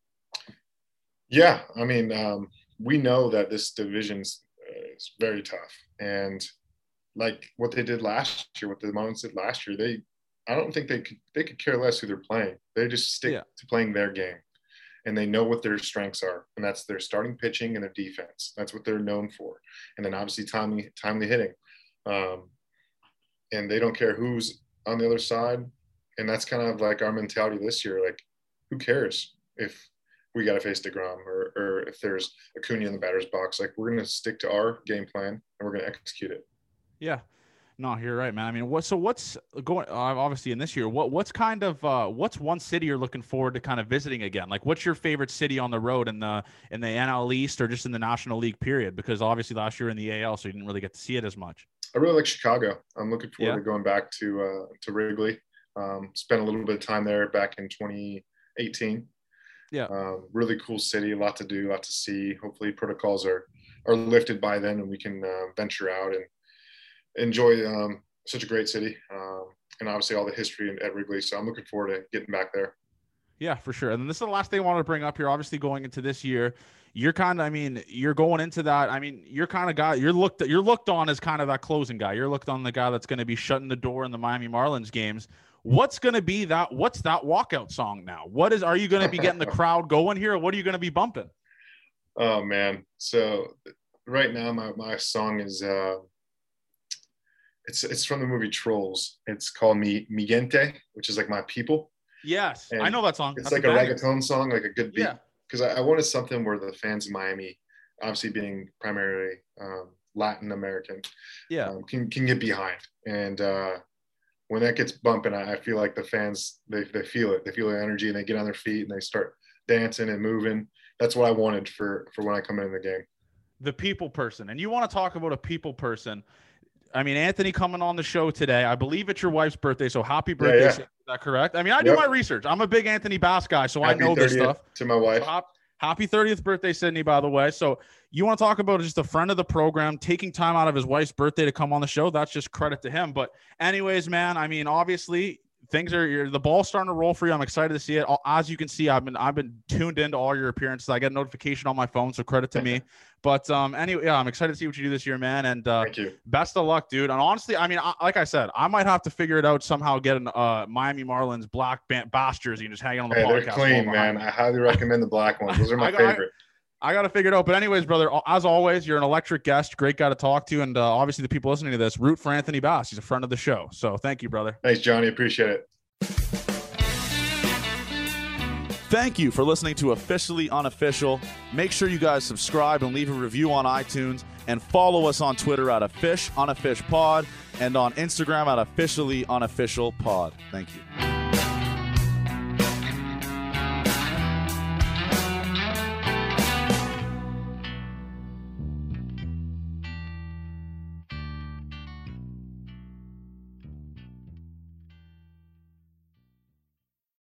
Speaker 3: Yeah, I mean, um, we know that this division uh, is very tough, and like what they did last year, what the Marlins did last year, they, I don't think they could they could care less who they're playing. They just stick
Speaker 1: yeah.
Speaker 3: to playing their game, and they know what their strengths are, and that's their starting pitching and their defense. That's what they're known for, and then obviously timely timely hitting, um, and they don't care who's on the other side, and that's kind of like our mentality this year. Like, who cares if we got to face DeGrom or, or if there's Acuna in the batter's box? Like, we're going to stick to our game plan and we're going to execute it.
Speaker 1: Yeah, no, you're right, man. I mean, what, so what's going, uh, obviously in this year, what, what's kind of, uh, what's one city you're looking forward to kind of visiting again? Like, what's your favorite city on the road in the, in the N L East or just in the National League period? Because obviously last year in the A L, so you didn't really get to see it as much.
Speaker 3: I really like Chicago. I'm looking forward
Speaker 1: yeah.
Speaker 3: to going back to, uh, to Wrigley. Um, spent a little bit of time there back in twenty eighteen.
Speaker 1: Yeah.
Speaker 3: Um, really cool city, a lot to do, a lot to see. Hopefully protocols are, are lifted by then and we can uh, venture out and enjoy um, such a great city. Um, and obviously all the history at Wrigley. So I'm looking forward to getting back there.
Speaker 1: Yeah, for sure. And then this is the last thing I wanted to bring up here. Obviously going into this year, you're kind of, I mean, you're going into that. I mean, you're kind of guy, you're looked at, you're looked on as kind of that closing guy. You're looked on the guy that's going to be shutting the door in the Miami Marlins games. What's going to be that? What's that walkout song now? What is, are you going to be getting the crowd going here? Or what are you going to be bumping?
Speaker 3: Oh man. So right now my, my song is, uh, it's, it's from the movie Trolls. It's called Mi, Mi Gente, which is like my people.
Speaker 1: Yes.
Speaker 3: And
Speaker 1: I know that song.
Speaker 3: It's
Speaker 1: That's
Speaker 3: like a, a reggaeton song, like a good beat.
Speaker 1: Yeah.
Speaker 3: Cause I, I wanted something where the fans of Miami, obviously being primarily um, Latin American,
Speaker 1: yeah,
Speaker 3: um, can, can get behind. And, uh, when that gets bumping, I, I feel like the fans, they, they feel it. They feel the energy and they get on their feet and they start dancing and moving. That's what I wanted for, for when I come in the game.
Speaker 1: The people person. And you want to talk about a people person. I mean, Anthony coming on the show today. I believe it's your wife's birthday, so happy birthday. Yeah, yeah. Is that correct? I mean, I do yep. my research. I'm a big Anthony Bass guy, so happy I know this stuff.
Speaker 3: To my wife.
Speaker 1: So hop, Happy thirtieth birthday, Sydney, by the way. So you want to talk about just a friend of the program taking time out of his wife's birthday to come on the show? That's just credit to him. But anyways, man, I mean, obviously things are you're, the ball's starting to roll for you. I'm excited to see it. As you can see, I've been I've been tuned into all your appearances. I get a notification on my phone, so credit to me. But um, anyway, yeah, I'm excited to see what you do this year, man. And uh,
Speaker 3: thank you.
Speaker 1: Best of luck, dude. And honestly, I mean, I, like I said, I might have to figure it out somehow. Get an uh, Miami Marlins black bass jersey and just hang it on the
Speaker 3: hey,
Speaker 1: podcast.
Speaker 3: They're clean, man. I highly recommend the black ones. Those are my
Speaker 1: I got,
Speaker 3: favorite.
Speaker 1: I, I got to figure it out. But anyways, brother, as always, you're an electric guest. Great guy to talk to. And uh, obviously, the people listening to this, root for Anthony Bass. He's a friend of the show. So thank you, brother.
Speaker 3: Thanks, Johnny. Appreciate it.
Speaker 1: Thank you for listening to Officially Unofficial. Make sure you guys subscribe and leave a review on iTunes, and follow us on Twitter at Offish Unoffish Pod and on Instagram at Officially Unofficial Pod. Thank you.